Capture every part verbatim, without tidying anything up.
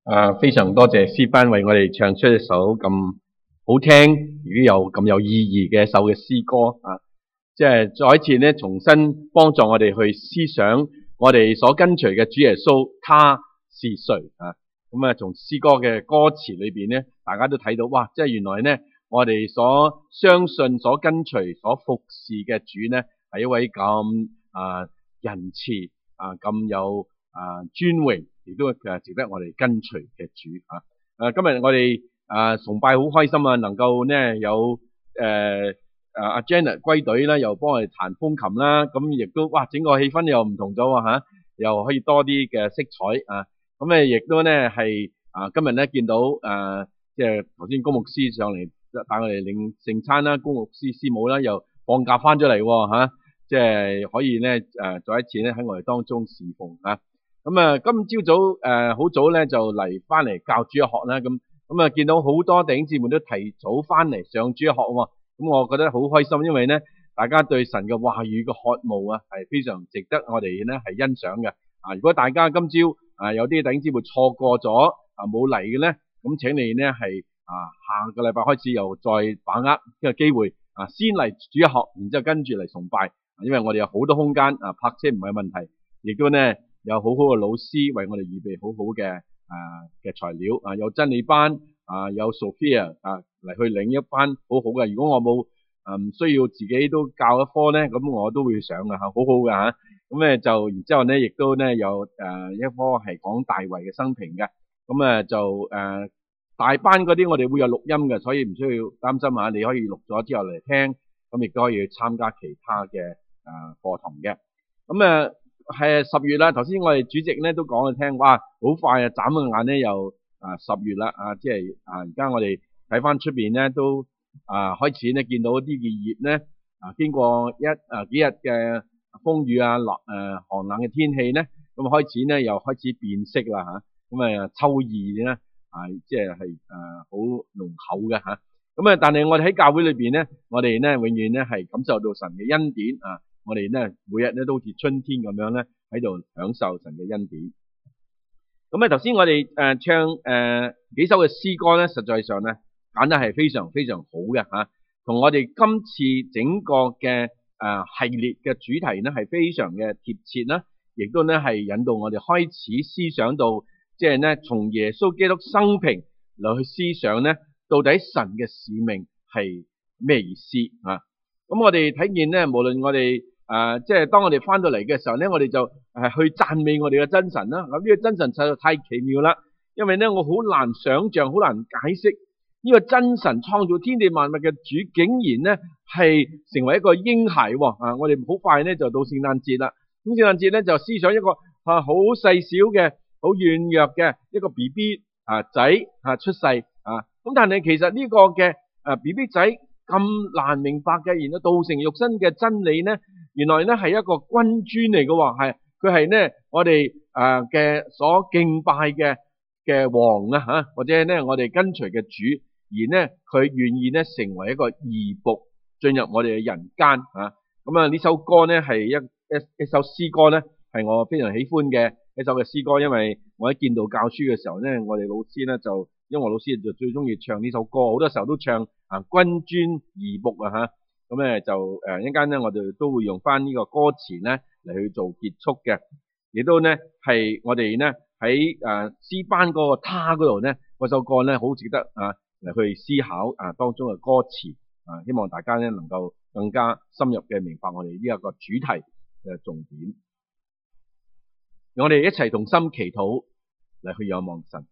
啊，非常多謝詩班為我哋唱出一首咁好聽，而又咁有意義嘅一首嘅詩歌啊！即係再一次咧，重新幫助我哋去思想我哋所跟隨嘅主耶穌，他是誰啊？咁啊，從詩歌嘅歌詞裏邊咧，大家都睇到，哇！即係原來咧，我哋所相信、所跟隨、所服侍嘅主咧，係一位咁啊仁慈啊，咁有啊尊榮。亦都誒值得我哋跟隨嘅主啊！誒，今日我哋啊崇拜好開心啊，能夠咧有誒誒阿 Janet 歸隊啦，又幫我哋彈風琴啦，咁亦都哇整個氣氛又唔同咗喎嚇，又可以多啲嘅色彩啊！咁咧亦都咧係啊今日咧見到誒即係頭先公牧師上嚟帶我哋領聖餐啦，公牧師師母啦又放假翻咗嚟喎嚇，即係可以咧誒再一次咧喺我哋當中侍奉啊！咁啊，今朝早誒好早咧就嚟翻嚟教主日學啦，咁咁啊見到好多弟兄姊妹都提早翻嚟上主日學喎，咁我覺得好開心，因為咧大家對神嘅話語嘅渴慕啊，係非常值得我哋咧係欣賞嘅。啊，如果大家今朝啊有啲弟兄姊妹錯過咗啊冇嚟嘅咧，咁請你咧係啊下個禮拜開始又再把握呢個機會啊，先嚟主日學，然之後跟住嚟崇拜，因為我哋有好多空間啊，泊車唔係問題，亦都咧。有好好嘅老師為我哋預備好好嘅啊嘅材料啊，有真理班啊，有 Sophia 啊嚟去領一班好好嘅。如果我冇啊唔需要自己都教一科咧，咁我都會上嘅嚇，好好嘅嚇。咁咧就然之後咧，亦都咧有誒一科係講大衛嘅生平嘅。咁啊就誒大班嗰啲我哋會有錄音嘅，所以唔需要擔心嚇。你可以錄咗之後嚟聽，咁亦都可以參加其他嘅誒課堂嘅。咁啊〜係十月啦，頭先我哋主席咧都講咗聽，哇，好快啊，眨個眼咧又啊十月啦，啊即係啊而家我哋睇翻出邊咧都啊開始咧見到啲嘅葉咧啊經過一啊幾日嘅風雨啊落誒寒冷嘅天氣咧，咁開始咧又開始變色啦吓，咁啊秋意咧啊即係係誒好濃厚嘅吓，咁啊但係我哋喺教會裏邊咧，我哋咧永遠咧係感受到神嘅恩典啊。我哋咧每日咧都好似春天咁樣咧喺度享受神嘅恩典。咁啊頭先我哋誒唱誒幾首嘅詩歌咧，實在上咧揀得係非常非常好嘅吓，同我哋今次整個嘅誒系列嘅主題咧係非常嘅貼切啦，亦都咧係引導我哋開始思想到，即係咧從耶穌基督生平嚟去思想咧，到底神嘅使命係咩意思啊？咁我哋睇見咧，無論我哋誒、呃，即係當我哋翻到嚟嘅時候咧，我哋就誒去讚美我哋嘅真神啦。咁呢個真神實在太奇妙啦，因為咧我好難想象，好難解釋呢個真神創造天地萬物嘅主，竟然咧係成為一個嬰孩喎。啊，我哋好快咧就到聖誕節啦。咁聖誕節咧就思想一個啊好細小嘅、好軟弱嘅一個 B B 啊仔啊出世啊。咁但係其實呢個嘅誒 B B 仔咁難明白嘅，然後道成肉身嘅真理咧。原來咧係一個君尊嚟嘅，係佢係咧我哋誒嘅所敬拜嘅嘅王啊吓，或者咧我哋跟隨嘅主，而咧佢願意咧成為一個義僕進入我哋嘅人間啊。咁啊呢首歌咧係一一一首詩歌咧，係我非常喜歡嘅一首嘅詩歌，因為我喺建道教書嘅時候咧，我哋老師咧就音樂老師就最中意唱呢首歌，好多時候都唱啊君尊義僕啊吓。咁咧就誒一陣間咧，我哋都會用翻呢個歌詞咧嚟去做結束嘅，亦都咧係我哋咧喺誒詩班嗰個他嗰度咧，嗰首歌咧好值得啊嚟去思考啊當中嘅歌詞啊，希望大家咧能夠更加深入嘅明白我哋呢一個主題嘅重點。讓我哋一齊同心祈禱嚟去仰望神。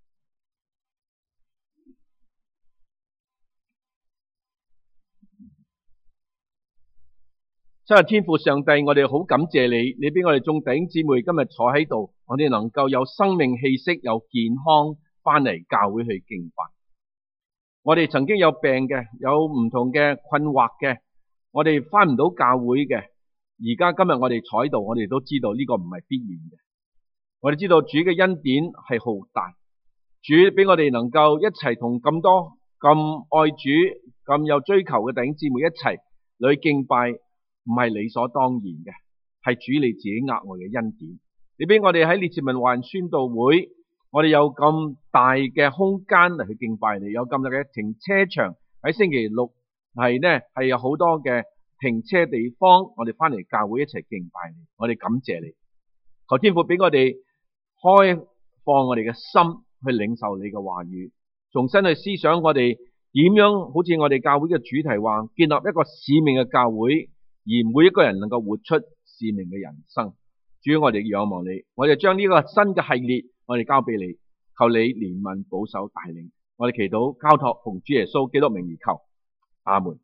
真係天父上帝，我哋好感謝你，你俾我哋眾弟兄姊妹今日坐喺度，我哋能夠有生命氣息，有健康翻嚟教會去敬拜。我哋曾經有病嘅，有唔同嘅困惑嘅，我哋翻唔到教會嘅。而家今日我哋坐喺度，我哋都知道呢個唔係必然嘅。我哋知道主嘅恩典係浩大，主俾我哋能夠一齊同咁多咁愛主、咁有追求嘅弟兄姊妹一齊嚟敬拜。唔係理所當然嘅，係主你自己額外嘅恩典。你俾我哋喺列治文華人宣道會， 我哋有咁大嘅空間嚟去敬拜你，有咁大嘅停車場，喺星期六係呢係有好多嘅停車地方，我哋翻嚟教會一齊敬拜你，我哋感謝你。求天父俾我哋開放我哋嘅心去領受你嘅話語，重新去思想我哋點樣，好似我哋教會嘅主題話，建立一個使命嘅教會，而每一個人能夠活出使命嘅人生。主，我哋仰望你，我哋將呢個新嘅系列，我哋交俾你，求你憐憫保守帶領，我哋祈禱交託奉主耶穌基督名而求，阿門。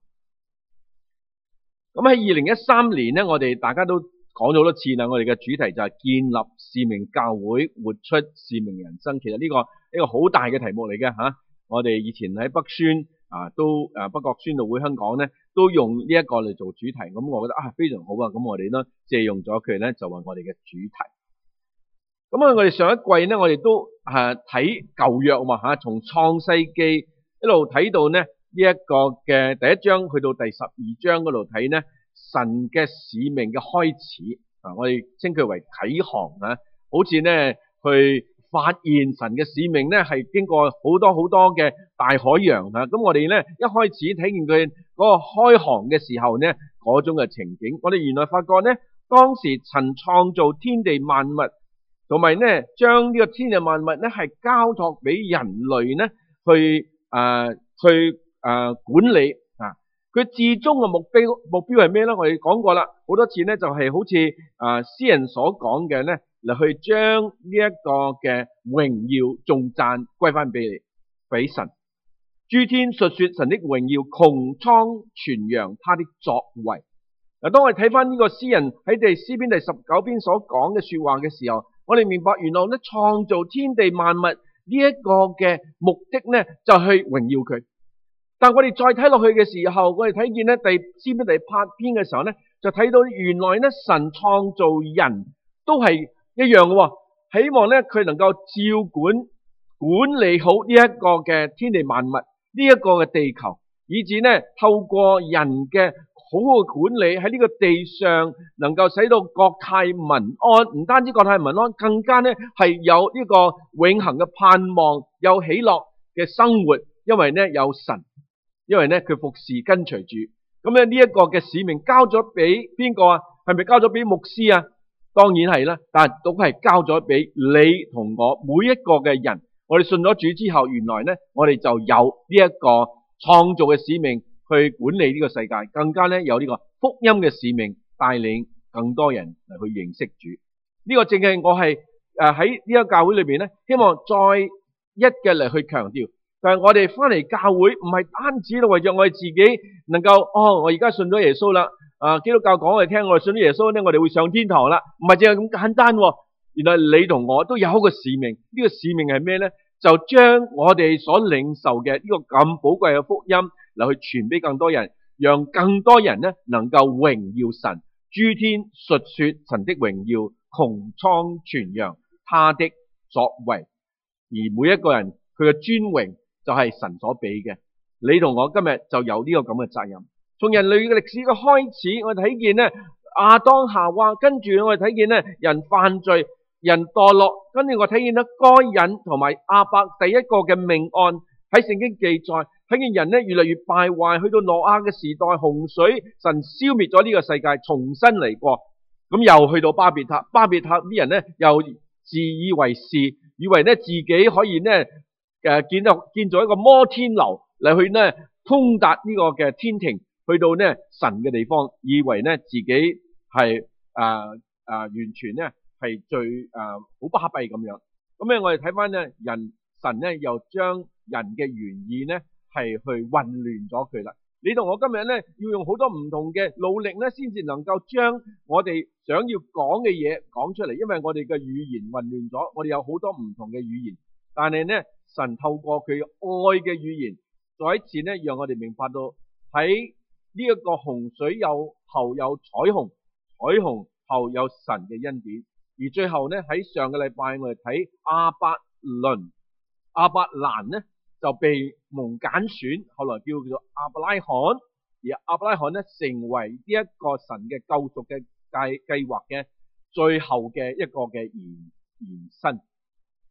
咁喺二零一三年呢，我哋大家都講咗好多次啦，我哋嘅主題就係建立使命教會，活出使命人生。其實呢個一個好大嘅題目嚟嘅吓，我哋以前喺北宣啊，都誒北角宣道會香港咧，都用呢一個嚟做主題。咁我覺得啊非常好啊，咁我哋都借用咗佢咧，就為我哋嘅主題。咁啊，我哋上一季咧，我哋都誒睇舊約嘛吓，從創世記一路睇到呢呢一個嘅第一章去到第十二章嗰度睇呢神嘅使命嘅開始啊，我哋稱佢為啟航啊，好似呢去發現神嘅使命咧，係經過好多好多嘅大海洋啊！咁我哋咧一開始睇見佢嗰個開航嘅時候咧，嗰種嘅情景，我哋原來發覺咧，當時神創造天地萬物，同埋咧將呢個天地萬物咧係交託俾人類咧去誒、呃、去誒、呃、管理啊！佢至終嘅目標目標係咩咧？我哋講過啦，好多次咧就係好似誒詩人所講嘅咧。嚟去將呢一個嘅榮耀頌讚歸翻俾你，俾神。諸天述說神的榮耀，穹蒼傳揚他的作為。嗱，當我哋睇翻呢個詩人喺第詩篇第十九篇所講嘅說話嘅時候，我哋明白原來咧創造天地萬物呢一個嘅目的咧就係榮耀佢。但我哋再睇落去嘅時候，我哋睇見咧第詩篇第八篇嘅時候咧，就睇到原來咧神創造人都係一樣嘅，希望咧佢能夠照管管理好呢一個嘅天地萬物，呢一個嘅地球，以至呢透過人嘅好好嘅管理喺呢個地上，能夠使到國泰民安。唔單止國泰民安，更加呢係有呢個永恆嘅盼望，有喜樂嘅生活。因為呢有神，因為呢佢服侍跟隨住。咁咧呢一個嘅使命交咗俾邊個啊？係咪交咗俾牧師啊？當然係啦，但係都係交咗俾你同我每一個嘅人。我哋信咗主之後，原來呢，我哋就有呢一個創造嘅使命去管理呢個世界，更加呢有呢個福音嘅使命帶領更多人嚟去認識主。呢、這個正係我係誒喺呢個教會裏邊呢，希望再一嘅嚟去強調。但係我哋翻嚟教會唔係單止為咗我哋自己能夠哦，我而家信咗耶穌啦。啊！基督教講我哋聽，我哋信咗耶穌咧，我哋會上天堂啦。唔係淨係咁簡單，原來你同我都有一個使命。呢個使命係咩咧？就將我哋所領受嘅呢個咁寶貴嘅福音嚟去傳俾更多人，讓更多人咧能夠榮耀神，諸天述說神的榮耀，穹蒼傳揚他的作為。而每一個人佢嘅尊榮就係神所俾嘅。你同我今日就有呢個咁嘅責任。從人類嘅歷史嘅開始，我哋睇見咧亞當夏娃，跟住我哋睇見咧人犯罪、人墮落，跟住我睇見咧該隱同埋亞伯第一個嘅命案喺聖經記載，睇見人咧越嚟越敗壞，去到挪亞嘅時代，洪水神消滅咗呢個世界，重新嚟過，咁又去到巴別塔，巴別塔啲人咧又自以為是，以為咧自己可以咧誒建到建造一個摩天樓嚟去咧通達呢個嘅天庭。去到呢神嘅地方，以為呢自己係誒誒完全呢係最誒好巴閉咁樣。咁咧我哋睇翻呢人神呢又將人嘅原意呢係去混亂咗佢啦。你同我今日呢要用好多唔同嘅努力呢，先至能夠將我哋想要講嘅嘢講出嚟。因為我哋嘅語言混亂咗，我哋有好多唔同嘅語言，但係呢神透過佢愛嘅語言，再一次呢讓我哋明白到喺呢一個洪水有後有彩虹，彩虹後有神嘅恩典，而最後呢喺上個禮拜我哋睇亞伯倫、亞伯蘭呢就被蒙揀選，後來叫做亞伯拉罕，而亞伯拉罕呢成為呢一個神嘅救贖嘅計計劃嘅最後嘅一個嘅延延伸。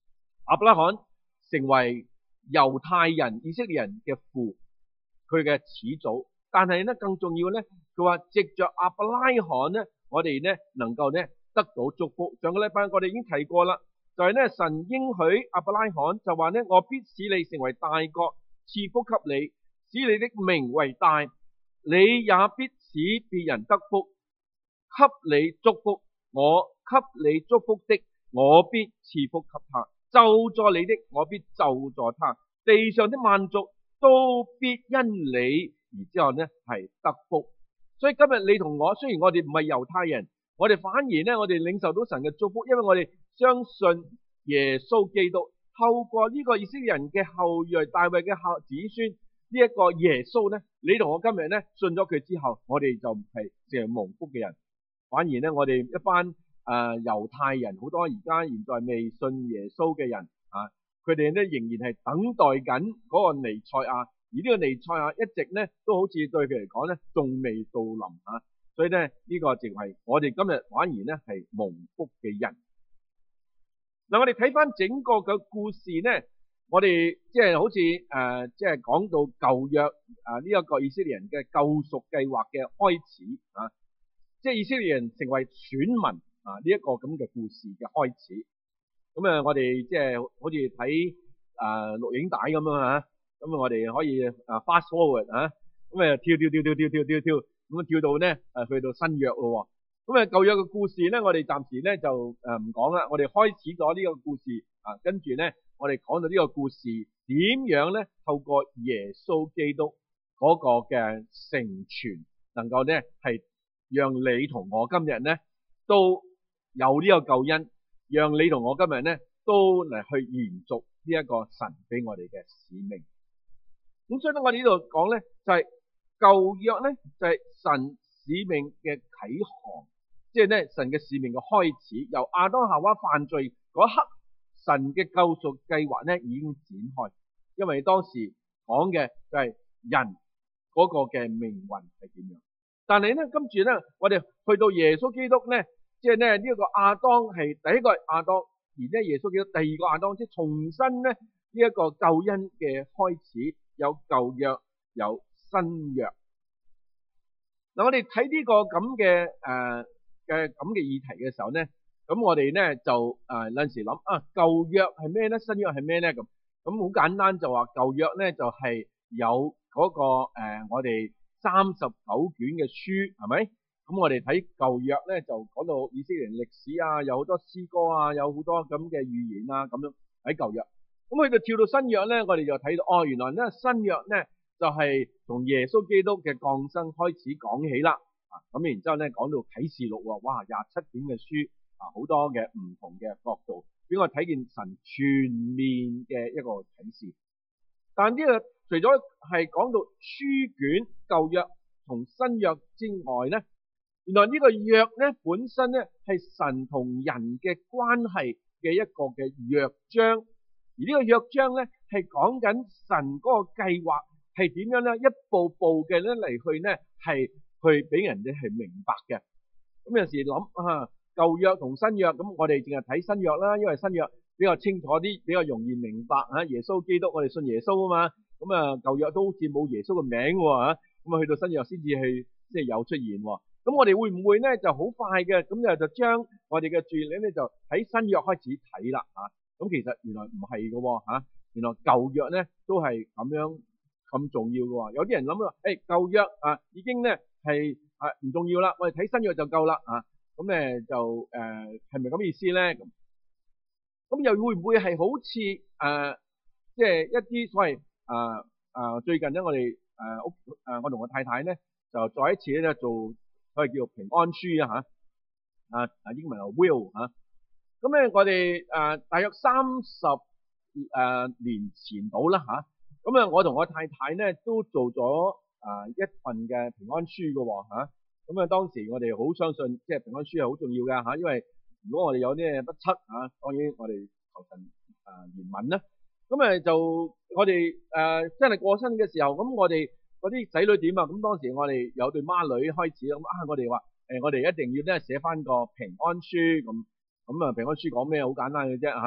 亞伯拉罕成為猶太人以色列人嘅父，佢嘅始祖。但係咧更重要咧，佢話藉着亞伯拉罕咧，我哋咧能夠咧得到祝福。上個禮拜我哋已經提過啦，就係咧神應許亞伯拉罕就話咧，我必使你成為大國，賜福給你，使你的名為大，你也必使別人得福，給你祝福，我給你祝福的，我必賜福給他；咒詛你的，我必咒詛他。地上的萬族都必因你而之後呢係得福。所以今日你同我，雖然我哋唔係猶太人，我哋反而呢我哋領受到神嘅祝福，因為我哋相信耶穌基督，透過呢個以色列人嘅後裔大衛嘅後子孫呢一個耶穌呢，你同我今日呢信咗佢之後，我哋就唔係淨係蒙福嘅人，反而呢我哋一班誒、呃、猶太人，好多而家現在未信耶穌嘅人啊，佢哋呢仍然係等待緊嗰個彌賽亞。而呢個彌賽亞一直咧都好似對佢嚟講咧仲未到臨啊，所以咧呢、這個淨係我哋今日反而咧係蒙福嘅人。嗱，我哋睇翻整個嘅故事咧，我哋即係好似誒即係講到舊約啊呢一個以色列人嘅救贖計劃嘅開始啊，即係以色列人成為選民啊呢一個咁嘅故事嘅開始。咁啊，我哋即係好似睇誒錄影帶咁樣啊。咁啊，我哋可以啊 fast forward 啊，咁啊跳跳跳跳跳跳跳跳，咁啊跳到咧誒去到新約咯。咁啊舊約嘅故事咧，我哋暫時咧就誒唔講啦。我哋開始咗呢個故事啊，跟住咧我哋講到呢個故事點樣咧透過耶穌基督嗰個嘅成全，能夠咧係讓你同我今日咧都有呢個救恩，讓你同我今日咧都嚟去延續呢一個神俾我哋嘅使命。咁所以咧，我哋呢度講咧，就係舊約咧，就係神使命嘅啟航，即係咧神嘅使命嘅開始。由亞當夏娃犯罪嗰刻，神嘅救贖計劃咧已經展開。因為當時講嘅就係人嗰個嘅命運係點樣。但係咧，跟住咧，我哋去到耶穌基督咧，即係咧呢一個亞當係第一個亞當，而咧耶穌基督第二個亞當，即係重新咧呢一個救恩嘅開始。有舊約，有新約。嗱，我哋睇呢個咁嘅誒嘅咁嘅議題嘅時候咧，咁我哋咧就誒有陣時諗啊，舊約係咩咧？新約係咩咧？咁咁好簡單就話舊約咧就係有嗰個誒我哋三十九卷嘅書，係咪？咁我哋睇舊約咧就講到以色列人歷史啊，有好多詩歌啊，有好多咁嘅預言啊，咁樣喺舊約。咁去到跳到新約咧，我哋就睇到哦，原來咧新約咧就係從耶穌基督嘅降生開始講起啦。啊，咁然之後咧講到啟示錄喎，哇，廿七卷嘅書啊，好多嘅唔同嘅角度，俾我睇見神全面嘅一個啟示。但呢個除咗係講到書卷舊約同新約之外咧，原來呢個約咧本身咧係神同人嘅關係嘅一個嘅約章。而呢個約章咧係講緊神嗰個計劃係點樣咧，一步步嘅咧嚟去咧係去俾人哋係明白嘅。咁有時諗啊，舊約同新約，咁我哋淨係睇新約啦，因為新約比較清楚啲，比較容易明白吓。耶穌基督，我哋信耶穌啊嘛。咁啊舊約都好似冇耶穌嘅名喎，咁啊去到新約先至去即係有出現。咁我哋會唔會咧就好快嘅咁就就將我哋嘅注意力咧就喺新約開始睇啦吓？咁其實原來唔係嘅吓，原來舊約咧都係咁樣咁重要嘅。有啲人諗啊，誒舊約啊已經咧係啊唔重要啦，我哋睇新約就夠啦啊。咁誒就誒係咪咁意思咧？咁咁又會唔會係好似誒即係一啲所謂啊啊最近咧我哋誒屋誒我同我太太咧就再一次咧做所謂叫做平安書啊吓啊啊英文係 will 吓。咁咧，我哋誒大約三十誒年前到啦嚇，咁啊，我同我太太咧都做咗誒一份嘅平安書嘅喎嚇，咁啊當時我哋好相信，即係平安書係好重要嘅嚇，因為如果我哋有啲不測嚇，當然我哋求神誒憐憫啦。咁誒就我哋誒真係過身嘅時候，咁我哋嗰啲仔女點啊？咁當時我哋有對孖女開始咁啊，我哋話誒我哋一定要咧寫翻個平安書咁。咁啊，平安書講咩？好簡單嘅啫嚇，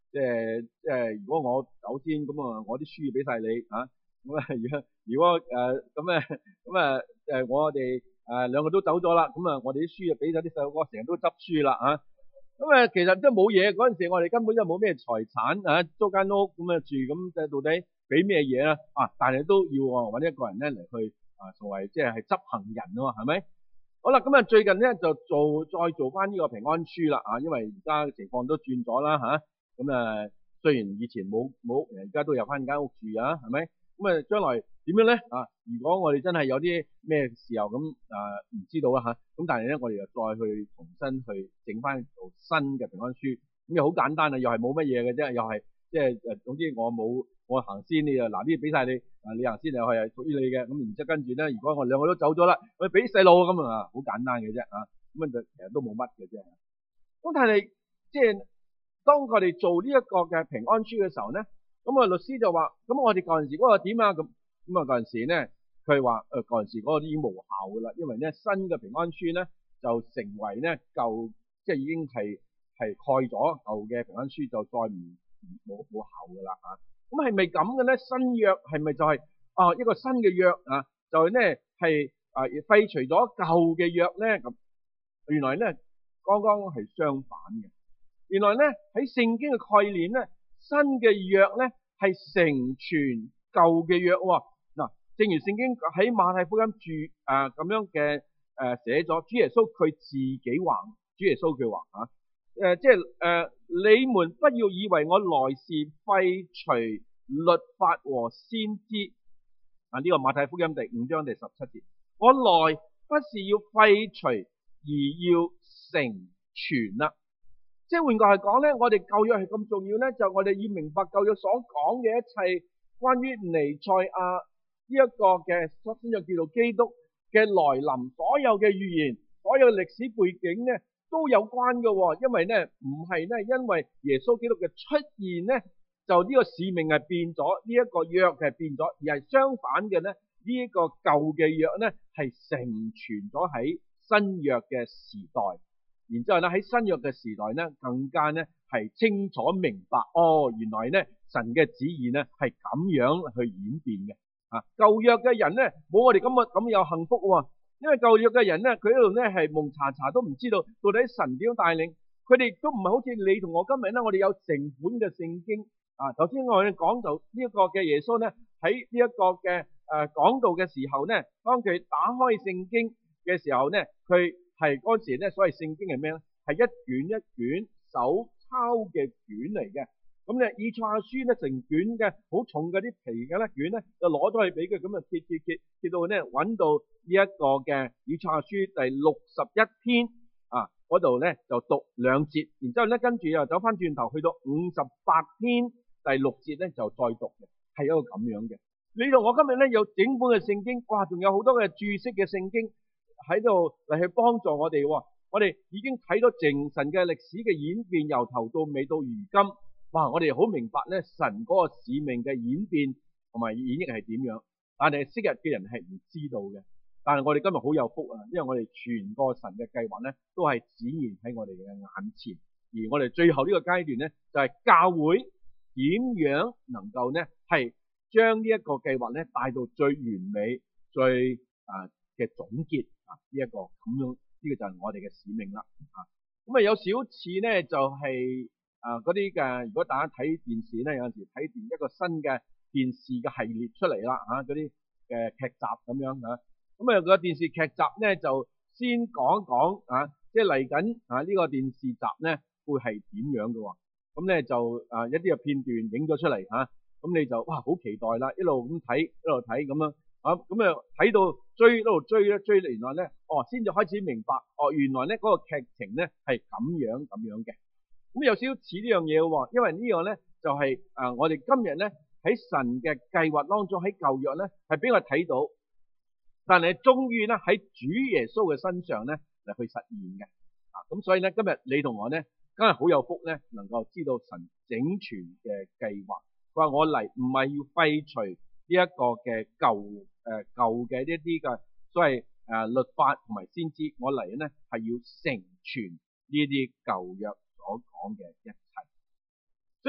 即係即係如果我走先，咁啊我啲書要俾晒你啊。咁啊如果如果誒咁咧咁啊誒我哋誒兩個都走咗啦，咁啊我哋啲書就俾咗啲細路哥，成日都執書啦啊。咁啊其實都冇嘢，嗰陣時我哋根本就冇咩財產啊，租間屋咁啊住，咁就到底俾咩嘢咧啊？但係都要揾一個人咧嚟去啊，作為即係係執行人啊嘛，係咪？好啦，咁啊最近咧就做再做翻呢個平安書啦啊，因為而家情況都轉咗啦吓。咁啊雖然以前冇冇，而家都有翻間屋住啊，係咪？咁啊將來點樣咧啊？如果我哋真係有啲咩時候咁啊唔知道啦吓，咁但係咧我哋又再去重新去整翻做新嘅平安書，咁又好簡單啊，又係冇乜嘢嘅啫，又係即係誒總之我冇我行先，你就嗱呢啲俾晒你啊，你行先就係屬於你嘅，咁然之後跟住咧，如果我兩個都走咗啦，我俾細路咁啊，好簡單嘅啫啊，咁啊就其實都冇乜嘅啫。咁但係即係當我哋做呢一個嘅平安書嘅時候咧，咁啊律師就話：咁我哋嗰陣時嗰個點啊？咁咁啊嗰陣時咧，佢話誒嗰陣時嗰個已經無效噶啦，因為咧新嘅平安書咧就成為咧舊，即係已經係係蓋咗舊嘅平安書，就再唔冇冇效噶啦嚇。咁係咪咁嘅咧？新約係咪就係啊一個新嘅約啊？就係咧係啊廢除咗舊嘅約咧？咁原來咧剛剛係相反嘅。原來咧喺聖經嘅概念咧，新嘅約咧係成全舊嘅約喎。嗱，正如聖經喺馬太福音注啊咁樣嘅誒寫咗，主耶穌佢自己話，主耶穌佢話啊。誒、呃，即係誒、呃，你們不要以為我來是廢除律法和先知啊！呢、這個馬太福音第五章第十七節，我來不是要廢除，而要成全啦。即係換句話講咧，我哋舊約係咁重要咧，就我哋要明白舊約所講嘅一切關於彌賽亞呢一個嘅新約叫做基督嘅來臨，所有嘅預言，所有歷史背景咧。都有關嘅，因為咧唔係咧，因為耶穌基督嘅出現咧，就呢個使命係變咗，呢一個約係變咗，而係相反嘅咧，呢一個舊嘅約咧係成全咗喺新約嘅時代，然之後咧喺新約嘅時代咧更加咧係清楚明白，哦，原來咧神嘅旨意咧係咁樣去演變嘅啊！舊約嘅人咧冇我哋咁嘅咁有幸福喎。因為舊約嘅人咧，佢喺度咧係蒙查查都唔知道到底神點樣帶領，佢哋都唔係好似你同我今日咧，我哋有成本嘅聖經啊。頭先我哋講到呢一個嘅耶穌咧，喺呢一個嘅誒講道嘅時候咧，當佢打開聖經嘅時候咧，佢係嗰時咧，所謂聖經係咩咧？係一卷一卷手抄嘅卷嚟嘅。咁咧，以賽亞書咧成卷嘅好重嘅啲皮嘅咧卷咧，就攞咗去俾佢，咁啊揭揭揭揭到咧揾到呢一個嘅以賽亞書第六十一篇啊嗰度咧就讀兩節，然之後咧跟住又走翻轉頭去到五十八篇第六節咧就再讀嘅，係一個咁樣嘅。你同我今日咧有整本嘅聖經，哇，仲有好多嘅注釋嘅聖經喺度嚟去幫助我哋。我哋已經睇到正神嘅歷史嘅演變，由頭到尾到如今。哇！我哋好明白咧，神嗰個使命嘅演變同埋演繹係點樣，但係昔日嘅人係唔知道嘅。但係我哋今日好有福啊，因為我哋全個神嘅計劃咧，都係展現喺我哋嘅眼前。而我哋最後呢個階段咧，就係教會點樣能夠咧係將呢一個計劃咧帶到最完美、最啊嘅總結啊呢一個咁樣，呢個就係我哋嘅使命啦啊。咁啊有少似咧就係。啊！嗰啲嘅，如果大家睇電視咧，有陣時睇電一個新嘅電視嘅系列出嚟啦，嚇嗰啲嘅劇集咁樣嚇。咁啊個電視劇集咧就先講一講啊，即係嚟緊啊呢個電視集咧會係點樣嘅喎？咁咧就啊一啲嘅片段影咗出嚟嚇，咁你就哇好期待啦，一路咁睇一路睇咁樣啊，咁啊睇到追一路追咧追，原來咧哦先至開始明白，哦原來咧嗰個劇情咧係咁樣咁樣嘅。咁有少少似呢樣嘢喎，因為呢樣咧就係誒我哋今日咧喺神嘅計劃當中，喺舊約咧係俾我睇到，但係終於咧喺主耶穌嘅身上咧嚟去實現嘅啊！咁所以咧今日你同我咧真係好有福咧，能夠知道神整全嘅計劃。佢話我嚟唔係要廢除呢一個嘅舊誒、呃、舊嘅呢啲嘅所謂誒、呃、律法同埋先知，我嚟咧係要成全呢啲舊約所講嘅一切，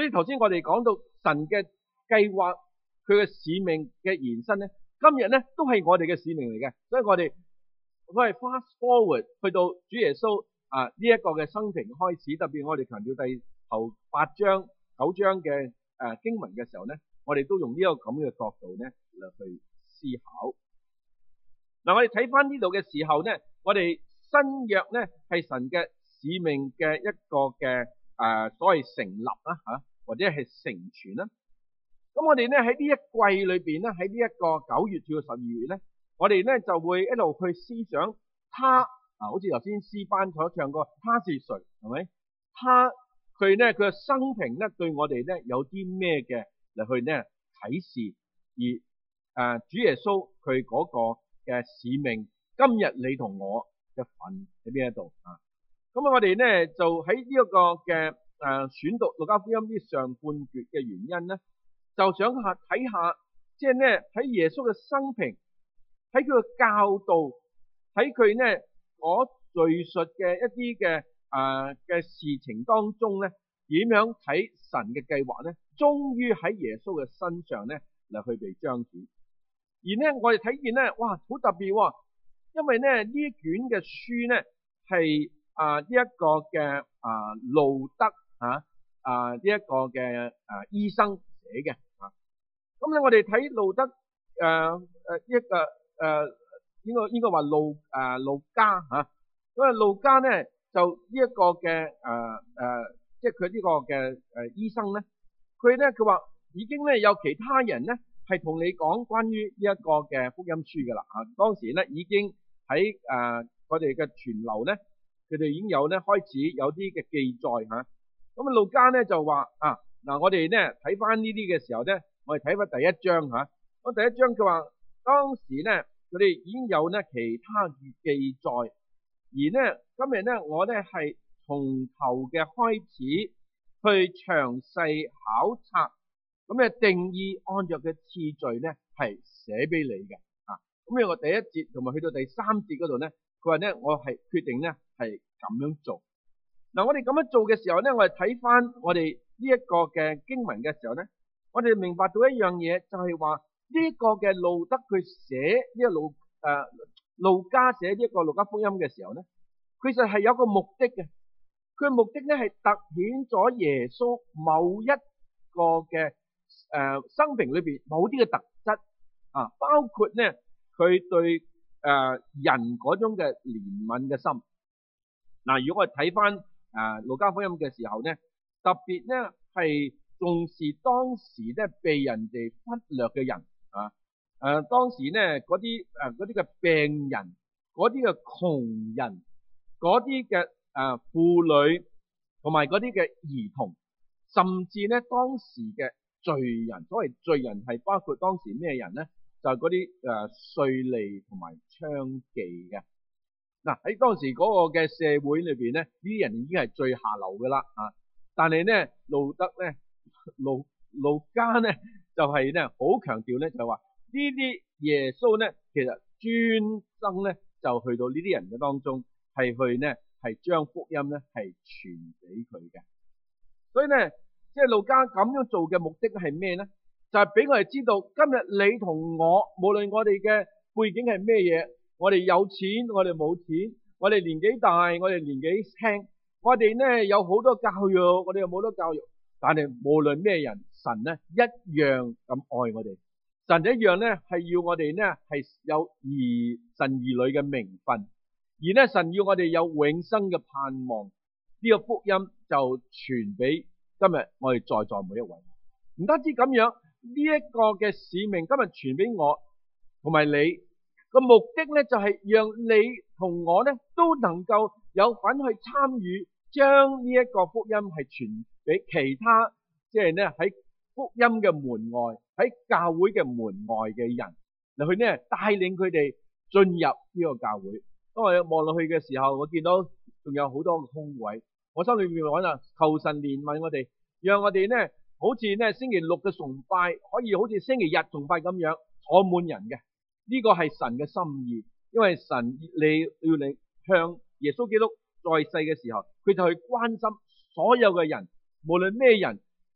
所以頭先我哋講到神嘅計劃，佢嘅使命嘅延伸咧，今日咧都係我哋嘅使命嚟嘅。所以我哋我係 fast forward 去到主耶穌啊呢一個嘅生平開始，特別我哋強調第頭八章九章嘅誒經文嘅時候咧，我哋都用呢個咁嘅角度咧嚟去思考。嗱，我哋睇翻呢度嘅時候咧，我哋新約咧係神嘅使命嘅一個嘅誒所謂成立啦吓，或者係成全啦。咁我哋咧喺呢一季裏邊咧，喺呢一個九月至到十二月咧，我哋咧就會一路去思想他啊，好似頭先詩班所唱過，他是誰，係咪？他佢咧佢嘅生平咧對我哋咧有啲咩嘅嚟去咧啟示，而誒主耶穌佢嗰個嘅使命，今日你同我嘅份喺邊一度啊？咁啊，我哋咧就喺呢一個嘅誒選讀路加福音呢上半段嘅原因咧，就想下睇下，即係咧喺耶穌嘅生平，喺佢嘅教導，喺佢咧我敘述嘅一啲嘅誒嘅事情當中咧，點樣睇神嘅計劃咧，終於喺耶穌嘅身上咧嚟去被彰顯。而咧我哋睇見咧，哇，好特別喎！因為咧呢一卷嘅書咧係啊呢一個嘅啊路德啊啊呢一個嘅啊醫生寫嘅啊。咁咧我哋睇路德誒誒呢一個誒應該應該話路誒路加吓。咁啊路加咧就呢一個嘅誒誒即係佢呢個嘅誒醫生咧，佢咧佢話已經咧有其他人咧係同你講關於呢一個嘅福音書噶啦啊。當時咧已經喺誒我哋嘅傳流咧，佢哋已經有咧開始有啲嘅記載吓。咁啊路加咧就話啊嗱，我哋咧睇翻呢啲嘅時候咧，我哋睇翻第一章吓。咁第一章佢話當時咧佢哋已經有咧其他嘅記載，而咧今日咧我咧係從頭嘅開始去詳細考察，咁嘅定義按照嘅次序咧係寫俾你嘅啊。咁呢個第一節同埋去到第三節嗰度咧，佢話咧我係決定咧係咁樣做。嗱，我哋咁樣做嘅時候咧，我哋睇翻我哋呢一個嘅經文嘅時候咧，我哋明白到一樣嘢，就係話呢個嘅路德佢寫呢個路誒路加寫呢一個路加福音嘅時候咧，其實係有個目的嘅。佢嘅目的咧係凸顯咗耶穌某一個嘅誒生平裏邊某啲嘅特質啊，包括咧佢對誒人嗰種嘅憐憫嘅心。嗱，如果我哋睇翻誒路加福音嘅時候咧，特別咧係重視當時咧被人哋忽略嘅人啊，誒當時咧嗰啲誒嗰啲嘅病人、嗰啲嘅窮人、嗰啲嘅誒婦女同埋嗰啲嘅兒童，甚至咧當時嘅罪人。所謂罪人係包括當時咩人咧？就係嗰啲誒稅吏同埋娼妓嘅。嗱，喺當時嗰個嘅社會裏邊咧，呢啲人已經係最下流噶啦啊！但係咧路德咧路路加咧就係咧好強調咧，就係話呢啲耶穌咧其實專登咧就去到呢啲人嘅當中，係去咧係將福音咧係傳俾佢嘅。所以咧即係路加咁樣做嘅目的係咩咧？就係俾我哋知道，今日你同我，無論我哋嘅背景係咩嘢，我哋有錢，我哋冇錢，我哋年紀大，我哋年紀輕，我哋咧有好多教育，我哋又冇多教育。但係無論咩人，神咧一樣咁愛我哋，神一樣咧係要我哋咧係有兒神兒女嘅名分，而咧神要我哋有永生嘅盼望。呢個福音就傳俾今日我哋在座每一位。唔單止咁樣，呢一個嘅使命今日傳俾我同埋你。個目的咧就係讓你同我咧都能夠有份去參與，將呢一個福音係傳俾其他，即係咧喺福音嘅門外，喺教會嘅門外嘅人嚟去咧帶領佢哋進入呢個教會。當我望落去嘅時候，我見到仲有好多個空位，我心裏面揾啊，求神憐憫我哋，讓我哋咧好似咧星期六嘅崇拜可以好似星期日崇拜咁樣坐滿人嘅。呢個係神嘅心意，因為神你要你向耶穌基督在世嘅時候，佢就去關心所有嘅人，無論咩人，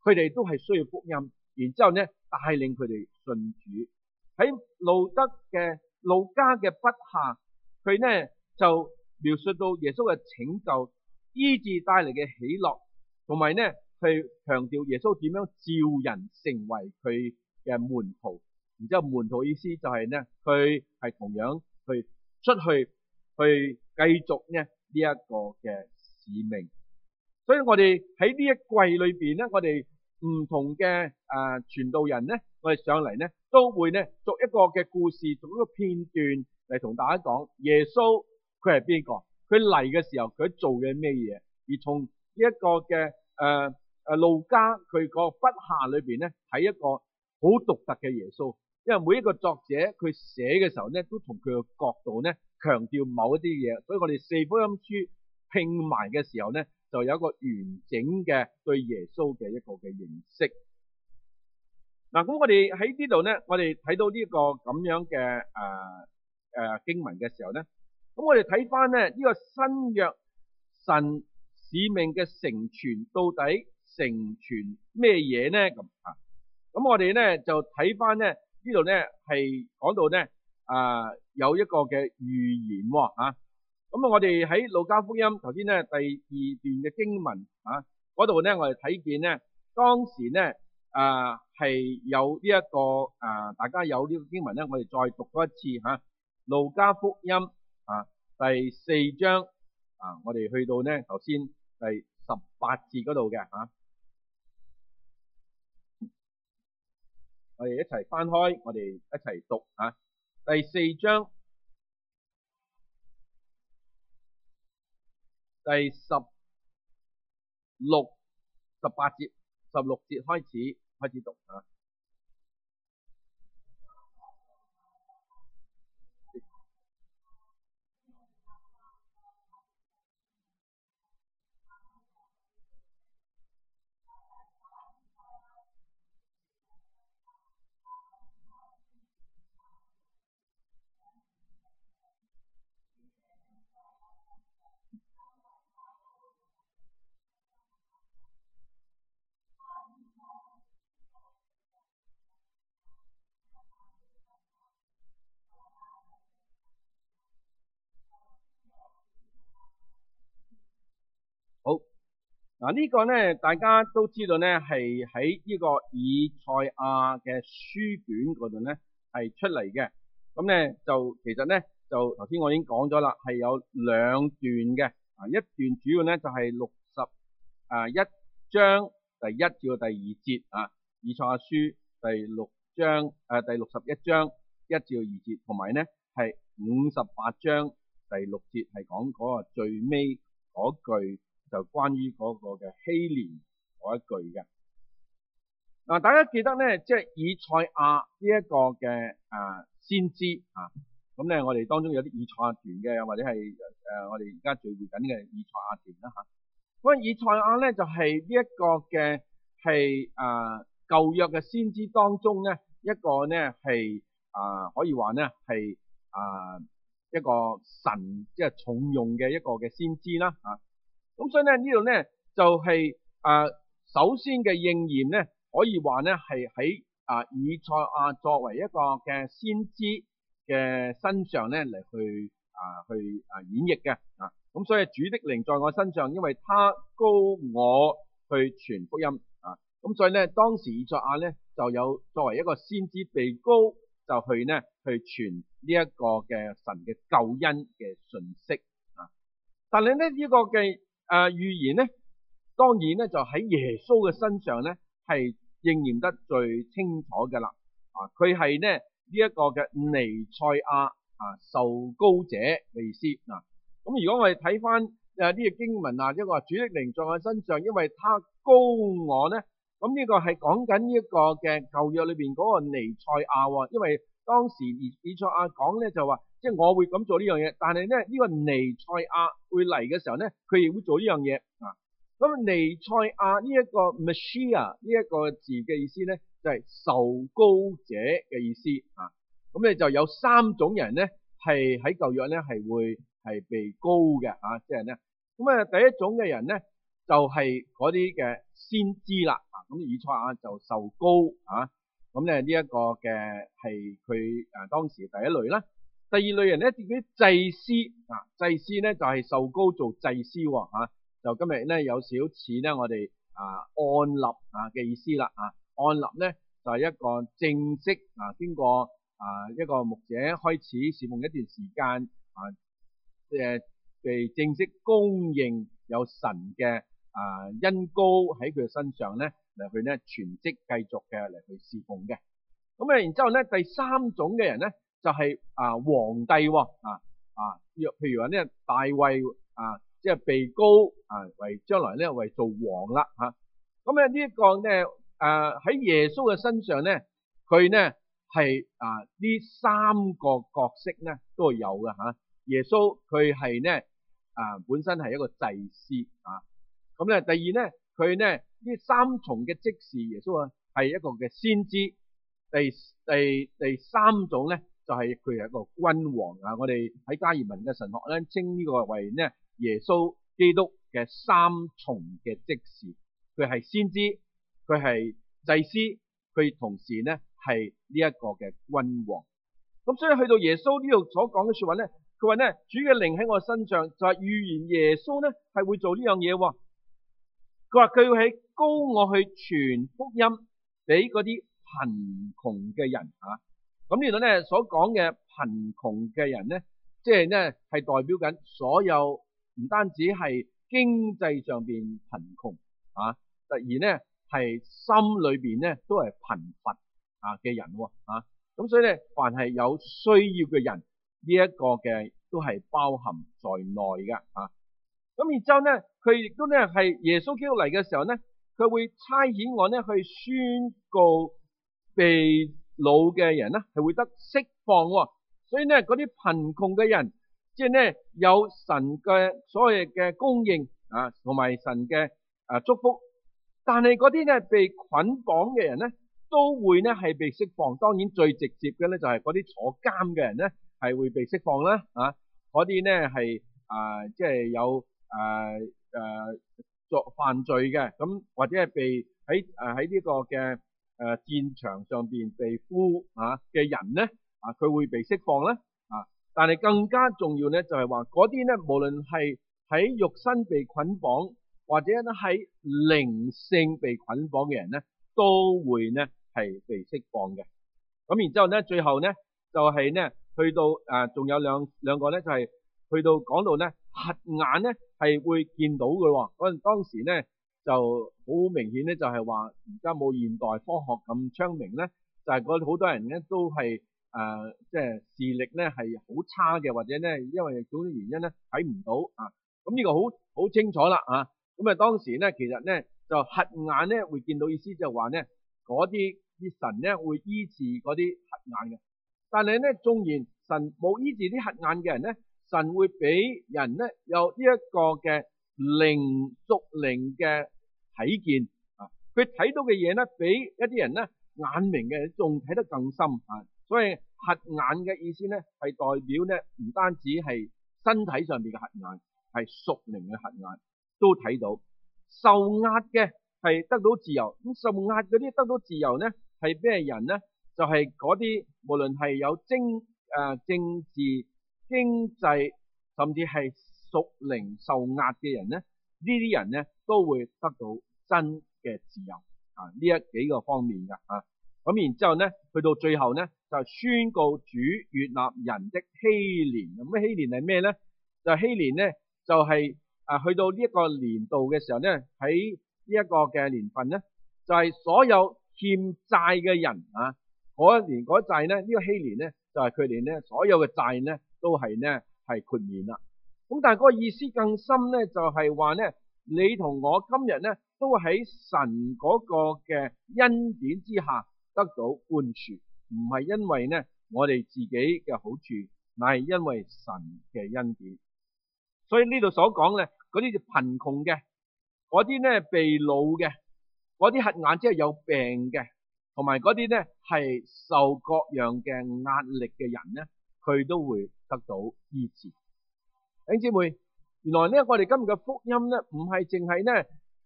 佢哋都係需要福音，然之後咧帶領佢哋信主。喺路德嘅路加嘅筆下，佢咧就描述到耶穌嘅拯救、醫治帶嚟嘅喜樂，同埋咧去強調耶穌點樣召人成為佢嘅門徒。然之後門徒意思就係咧，佢係同樣去出去去繼續咧呢一個嘅使命。所以我哋喺呢一季裏邊咧，我哋唔同嘅誒傳道人咧，我哋上嚟咧都會咧逐一個嘅故事，逐一個片段嚟同大家講耶穌佢係邊個，佢嚟嘅時候佢做嘅咩嘢，而從呢一個嘅誒誒路加佢個筆下裏邊咧睇一個好獨特嘅耶穌，因為每一個作者佢寫嘅時候咧都同佢嘅角度咧強調某一啲嘢，所以我哋四福音書拼埋嘅時候咧，就有一個完整嘅對耶穌嘅一個嘅認識。嗱，咁我哋喺呢度咧，我哋睇到呢個咁樣嘅誒誒經文嘅時候咧，咁我哋睇翻咧呢個新約神使命嘅成全到底成全咩嘢咧？咁啊，咁我哋咧就睇翻咧呢度咧係講到咧啊有一個嘅預言喎啊。咁啊，我哋喺路加福音頭先咧第二段嘅經文啊嗰度咧，我哋睇見咧當時咧啊係有呢一個啊，大家有呢個經文咧，我哋再讀多一次吓。路加福音啊第四章啊，我哋去到咧頭先第十八節嗰度嘅吓，我哋一齊翻開，我哋一齊讀啊第四章。第十六、十八節、十六節開始開始讀啊。好，嗱呢個咧，大家都知道咧，係喺呢個以賽亞嘅書卷嗰度咧係出嚟嘅。咁咧就其實咧就頭先我已經講咗啦，係有兩段嘅。啊，一段主要咧就係六十啊一章第一至到第二節啊，以賽亞書第六章誒第六十一章一至到二節，同埋咧係五十八章第六節係講嗰個最尾嗰句。就關於嗰個嘅希連嗰一句嘅。嗱，大家記得咧，即係以賽亞呢一個嘅啊先知啊，咁咧我哋當中有啲以賽亞團嘅，或者係誒、呃、我哋而家聚會緊嘅以賽亞團啦吓。咁以賽亞咧就係呢一個嘅係啊舊約嘅先知當中咧一個咧係啊可以話咧係啊一個神即係、就是、重用嘅一個嘅先知啦啊。咁所以咧呢度咧就係、是、啊首先嘅應驗咧，可以話咧係喺啊以賽亞作為一個嘅先知嘅身上咧嚟去啊去啊演繹嘅啊。咁所以主的靈在我身上，因為他膏我去傳福音啊。咁所以咧當時以賽亞咧就有作為一個先知被膏，就去咧去傳呢一個嘅神嘅救恩嘅信息啊。但係咧呢、這個嘅誒預言咧，當然咧就喺耶穌嘅身上咧係應驗得最清楚嘅啦。啊，佢係咧呢一個嘅彌賽亞啊，受膏者嘅意思嗱。咁如果我哋睇翻誒呢個經文啊，一個話主的靈在我身上，因為他膏我咧，咁呢個係講緊呢一個嘅舊約裏邊嗰個彌賽亞喎。因為當時以以賽亞講咧就話，即係我會咁做呢樣嘢，但係咧呢個彌賽亞會嚟嘅時候咧，佢亦會做呢樣嘢啊。咁彌賽亞呢一個 Messiah 呢一個字嘅意思咧，就係受膏者嘅意思啊。咁咧就有三種人咧係喺舊約咧係會係被膏嘅啊，即係咧咁啊第一種嘅人咧就係嗰啲嘅先知啦啊。 咁以賽亞就受膏啊。咁咧呢一個嘅係佢誒當時第一類啦。第二類人咧，自己祭司啊，祭司咧就係受膏做祭司喎嚇。就今日咧有少似咧我哋啊按立啊嘅意思啦啊。按立咧就係一個正式啊，經過啊一個牧者開始侍奉一段時間啊，誒被正式公認有神嘅啊恩膏喺佢身上咧嚟去咧全職繼續嘅嚟去侍奉嘅。咁啊，然之後咧第三種嘅人咧就係啊皇帝喎啊啊，若譬如話咧大衛啊，即係被膏啊為將來咧為做王啦嚇。咁啊呢一個咧誒喺耶穌嘅身上咧，佢咧係啊呢三個角色咧都係有嘅嚇。耶穌佢係咧啊本身係一個祭司啊。咁咧第二咧佢咧呢三重嘅職事，耶穌啊係一個嘅先知。第第第三種咧就係佢係一個君王啊！我哋喺加爾文嘅神學咧稱呢個為咧耶穌基督嘅三重嘅職事。佢係先知，佢係祭司，佢同時咧係呢一個嘅君王。咁所以去到耶穌呢度所講嘅說話咧，佢話咧主嘅靈喺我身上，就係預言耶穌咧係會做呢樣嘢。佢話佢會喺膏我去傳福音俾嗰啲貧窮嘅人啊。咁呢度咧所講嘅貧窮嘅人咧，即係咧係代表緊所有唔單止係經濟上邊貧窮啊，突然咧係心裏邊咧都係貧乏啊嘅人啊。咁所以咧凡係有需要嘅人，呢一個嘅都係包含在內嘅啊。咁然之後咧，佢亦都咧係耶穌基督嚟嘅時候咧，佢會差遣我咧去宣告被擄嘅人咧係會得釋放。所以咧嗰啲貧窮嘅人，即係咧有神嘅所謂嘅供應啊，同埋神嘅啊祝福。但係嗰啲咧被捆綁嘅人咧，都會咧係被釋放。當然最直接嘅咧就係嗰啲坐監嘅人咧係會被釋放啦。啊，嗰啲咧係啊即係有誒誒作犯罪嘅，咁或者係被喺誒喺呢個嘅誒戰場上邊被俘啊嘅人咧，啊佢會被釋放啦。啊，但係更加重要咧就係話嗰啲咧無論係喺肉身被捆綁，或者咧喺靈性被捆綁嘅人咧，都會咧係被釋放嘅。咁然之後咧，最後咧就係咧去到誒仲有兩兩個咧就係去到講到咧瞎眼咧係會見到嘅。嗰陣當時咧就好明顯咧就係話而家冇現代科學咁昌明咧，就係嗰好多人咧都係誒即係視力咧係好差嘅，或者咧因為種種原因咧睇唔到啊。咁呢個好好清楚啦啊。咁啊當時咧其實咧就瞎眼咧會見到，意思就係話咧嗰啲啲神咧會醫治嗰啲瞎眼嘅。但係咧縱然神冇醫治啲瞎眼嘅人咧，神會俾人咧有呢一個嘅靈屬靈嘅睇見啊。佢睇到嘅嘢咧比一啲人咧眼明嘅仲睇得更深啊。所以瞎眼嘅意思咧係代表咧唔單止係身體上邊嘅瞎眼，係屬靈嘅瞎眼都睇到。受壓嘅係得到自由，咁受壓嗰啲得到自由咧係咩人咧？就係嗰啲無論係有政誒政治、經濟，甚至係屬靈受壓嘅人咧，呢啲人咧都會得到真嘅自由啊！呢一幾個方面嘅啊，咁然之後咧，去到最後咧就宣告主悅納人的禧年。咁禧年係咩咧？就禧年咧就係啊去到呢一個年度嘅時候咧，喺呢一個嘅年份咧，就係所有欠債嘅人啊。嗰一年嗰債咧，呢個禧年咧，就係佢哋咧所有嘅債咧，都係咧係豁免啦。咁但係嗰個意思更深咧，就係話咧，你同我今日咧，都喺神嗰個嘅恩典之下得到寬恕，唔係因為咧我哋自己嘅好處，乃係因為神嘅恩典。所以呢度所講咧，嗰啲貧窮嘅，嗰啲咧被擄嘅，嗰啲瞎眼即係有病嘅，同埋嗰啲咧係受各樣嘅壓力嘅人咧，佢都會得到醫治。弟兄姊妹，原來咧我哋今日嘅福音咧，唔係淨係咧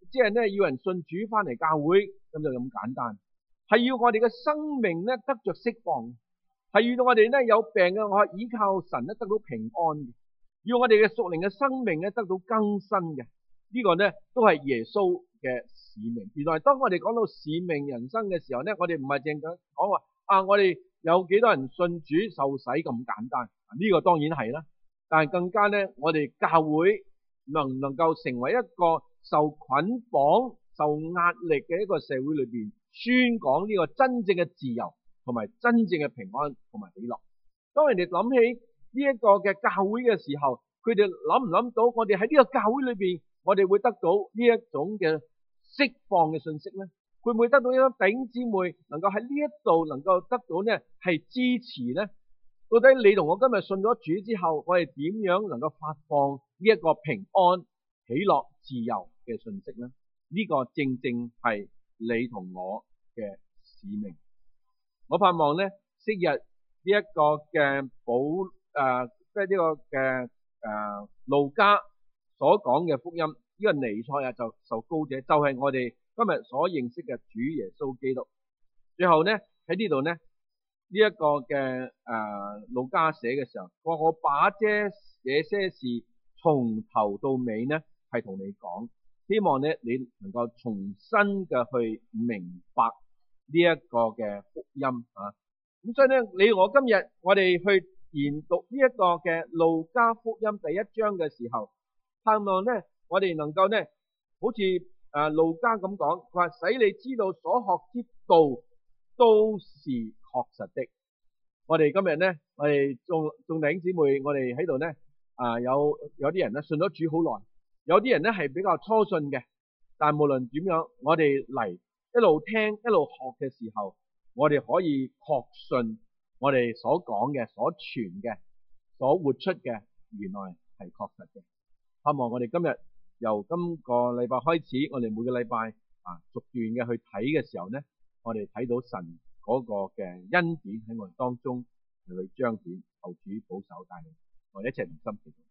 即係咧要人信主翻嚟教會，咁就咁簡單。係要我哋嘅生命咧得着釋放，係遇到我哋咧有病嘅，我係依靠神咧得到平安嘅，要我哋嘅屬靈嘅生命咧得到更新嘅。呢個咧都係耶穌嘅使命。原來當我哋講到使命人生嘅時候咧，我哋唔係淨係講話啊，我哋有幾多人信主受洗咁簡單。呢個當然係啦，但係更加咧，我哋教會能唔能夠成為一個受捆綁、受壓力嘅一個社會裏邊，宣講呢個真正嘅自由同埋真正嘅平安同埋喜樂。當人哋諗起呢一個嘅教會嘅時候，佢哋諗唔諗到我哋喺呢個教會裏邊，我哋會得到呢一種嘅釋放嘅信息咧？會唔會得到一啲弟兄姊妹能夠喺呢一度能夠得到呢係支持呢？到底你同我今日信咗主之後，我哋點樣能夠發放呢一個平安、喜樂、自由嘅信息呢？呢個正正係你同我嘅使命。我盼望呢，昔日呢一個嘅保誒，即係呢個嘅誒路加所講嘅福音，呢、這個彌賽亞就受膏者，就係、是、我哋今日所認識嘅主耶穌基督。最後呢，喺呢度呢，呢、這、一個嘅誒路加寫嘅時候，我我把這這些事從頭到尾呢係同你講，希望呢你能夠重新嘅去明白呢一個嘅福音啊。咁所以呢，你我今日我哋去研讀呢一個嘅路加福音第一章嘅時候，盼望呢我哋能夠呢好似誒路加咁講，佢話使你知道所學之道都是確實的。我哋今日呢，我哋眾眾弟兄姊妹，我哋喺度呢啊有有啲人呢信咗主好耐，有啲人呢係比較初信嘅，但無論點樣，我哋嚟一路聽一路學嘅時候，我哋可以確信我哋所講嘅、所傳嘅、所活出嘅，原來係確實嘅。希望我哋今日由今個禮拜開始，我哋每個禮拜啊逐段嘅去睇嘅時候呢，我哋睇到神嗰個嘅恩典喺我哋當中嚟去彰顯，求主保守帶領，我哋一齊同心祈禱。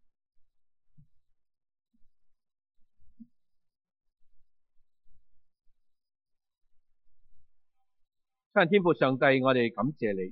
親愛天父上帝，我哋感謝你，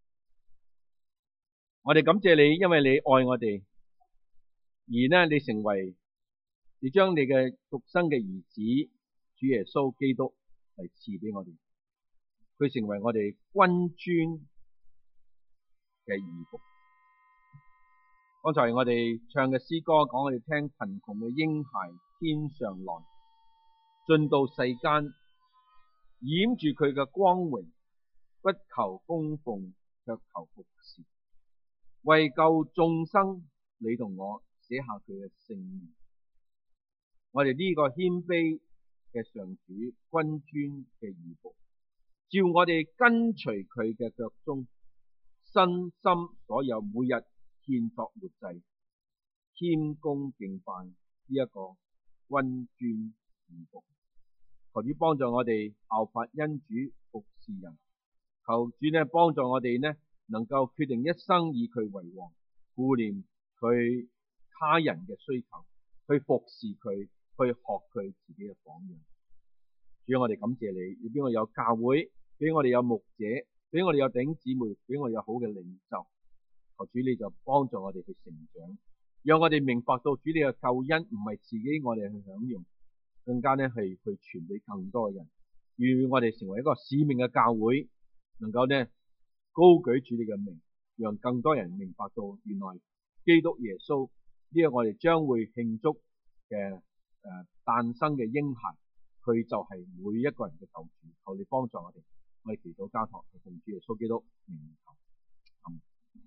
我哋感謝你，因為你愛我哋，而呢你成為，你將你嘅獨生嘅兒子主耶穌基督嚟賜俾我哋，佢成為我哋君尊嘅義僕。剛才我哋唱嘅詩歌講我哋聽，貧窮嘅嬰孩天上來，進到世間，掩住佢嘅光榮，不求供奉，卻求服侍，為救眾生，你同我寫下佢嘅性命。我哋呢個謙卑嘅上主，君尊嘅義僕，照我哋跟隨佢嘅腳蹤，身心所有，每日獻作活祭，謙恭敬拜呢一個君尊義僕。求主幫助我哋效法恩主，服侍人。求主呢幫助我哋呢能夠決定一生以佢為王，顧念佢他人嘅需求，去服侍佢，去學佢自己嘅榜樣。主，我哋感謝你，你俾我有教會，俾我哋有牧者，俾我哋有弟兄姊妹，俾我哋有好嘅領袖。求主你就幫助我哋去成長，讓我哋明白到主你嘅救恩唔係自己我哋去享用，更加呢係去傳俾更多嘅人，願我哋成為一個使命嘅教會，能夠呢高舉主你嘅名，讓更多人明白到原來基督耶穌呢個我哋將會慶祝嘅誒誕生嘅嬰孩，佢就係每一個人嘅救主。求你幫助我哋，我哋祈禱交託奉主耶穌基督名求。嗯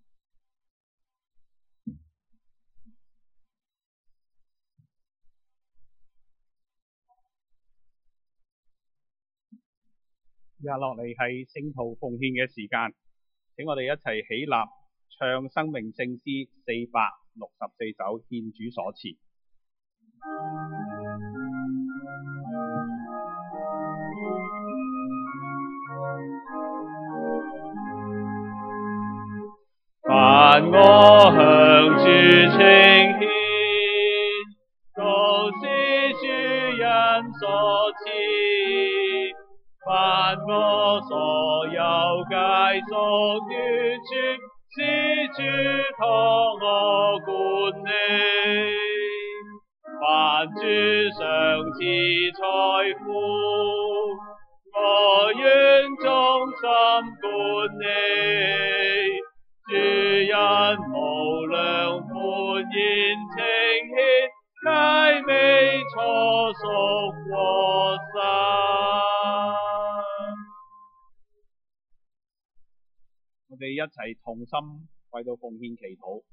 日落嚟係聖徒奉獻嘅時間，請我哋一齊起立唱生命聖詩四百六十四首，獻主所賜。凡我向主稱獻，都是主恩所我所有歸屬於主，是主託我管理。凡主賞賜財富，我願忠心管理。主因無量歡欣稱獻，佳美初熟禾實。我哋一齊同心為到奉獻祈禱。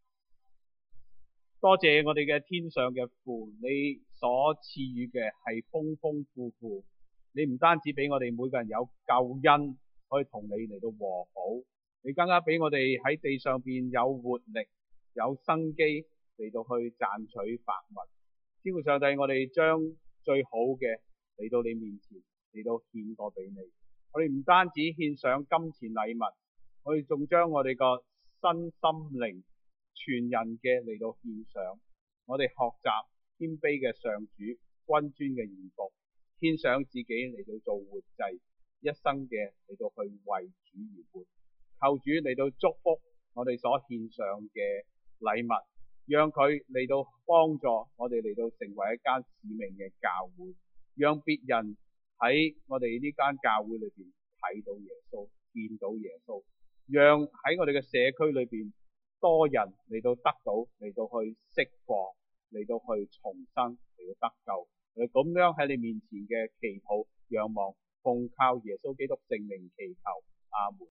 多謝我哋嘅天上嘅父，你所賜予嘅係豐豐富富。你唔單止俾我哋每個人有救恩，可以同你嚟到和好，你更加俾我哋喺地上邊有活力、有生機嚟到去賺取百物。天父上帝，我哋將最好嘅嚟到你面前，嚟到獻過俾你。我哋唔單止獻上金錢禮物，我哋仲將我哋個身心靈全人嘅嚟到獻上。我哋學習謙卑嘅上主，君尊嘅義僕，獻上自己嚟到做活祭，一生嘅嚟到去為主而活。求主嚟到祝福我哋所獻上嘅禮物，讓佢嚟到幫助我哋嚟到成為一間使命嘅教會，讓別人喺我哋呢間教會裏邊睇到耶穌，見到耶穌，讓喺我哋嘅社區裏邊多人嚟到得到，嚟到去釋放，嚟到去重生，嚟到得救。我哋咁樣喺你面前嘅祈禱仰望，奉靠耶穌基督聖名祈求，阿門。